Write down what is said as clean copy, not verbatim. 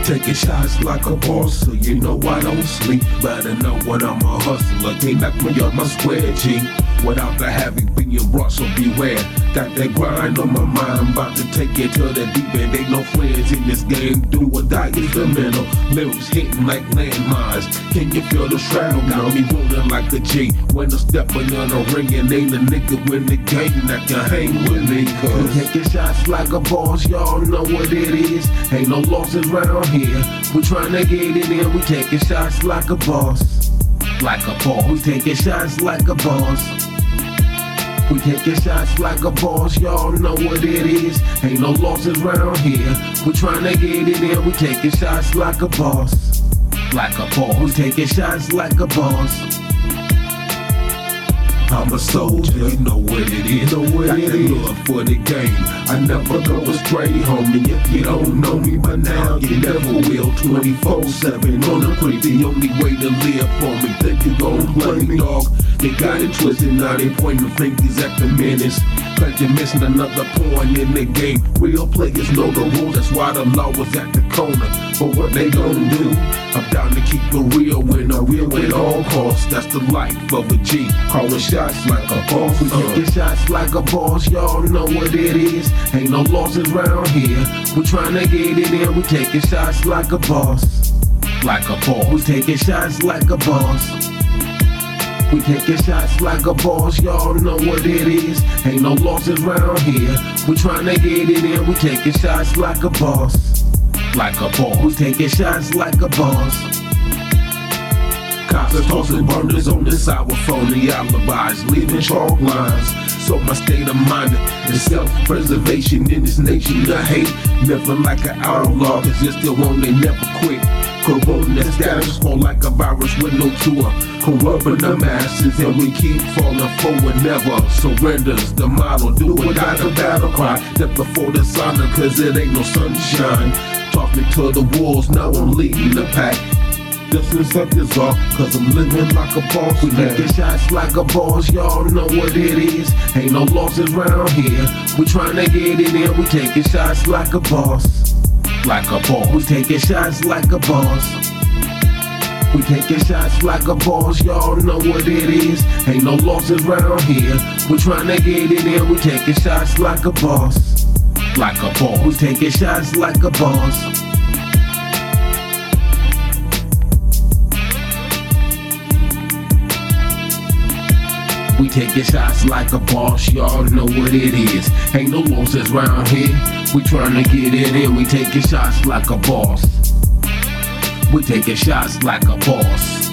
taking shots like a boss, so you know I don't sleep. Better know when I'm a hustler, can't knock me off my square, G. Without the havoc being brought, so beware. Got that grind on my mind, about to take it to the deep end. Ain't no friends in this game, do or die is the mental. Lyrics hitting like landmines, can you feel the straddle? Got me rolling like a G. When I'm stepping on the ring, and ain't a nigga win the game that can hang with me. Cause taking shots like a boss, y'all know what it is. Ain't no losses round here, we tryna get it in. We taking shots like a boss, like a boss. We taking shots like a boss. We taking shots like a boss, y'all know what it is. Ain't no losses round here, we tryna get it in. We taking shots like a boss, like a boss. We taking shots like a boss. I'm a soldier, you know what it is. Got that love for the game, I never go astray, homie. If you don't know me by now, you never will. 24/7 on the creep, the only way to live for me. Think you gon' play me, dog? They got it twisted, now they pointing fingers at the menace. Cause you're missing another point in the game. Real players know the rules, that's why the law was at the corner. But what they gon' do? I'm down to keep it real when I'm real at all costs. That's the life of a G, calling shots like a boss. We taking shots like a boss, y'all know what it is. Ain't no losses round here, we tryna get it in. We taking shots like a boss, like a boss. We taking shots like a boss. We taking shots like a boss, y'all know what it is. Ain't no losses round here, we tryna get it in. We taking shots like a boss, like a boss. We taking shots like a boss. Cops are tossing burners on this hour, phony alibis, leaving chalk lines. So my state of mind is self-preservation in this nation of hate. Never like an outlaw, cause it's still on, they never quit. Corona status fall like a virus with no cure. Corrupting the masses and we keep falling forward, never surrenders the model. Do or die the battle cry, step before the sun, cause it ain't no sunshine. Talking to the wolves, now I'm leading the pack. Dustin suckers off, cause I'm living like a boss. We taking shots like a boss, y'all know what it is. Ain't no losses round here, we tryna get it in. We taking shots like a boss, like a boss. We taking shots like a boss. We taking shots like a boss, y'all know what it is. Ain't no losses round here, we tryna get it in. We taking shots like a boss, like a boss. We taking shots like a boss. We taking shots like a boss, y'all know what it is. Ain't no losses round here, we tryna get it in. We taking shots like a boss. We taking shots like a boss.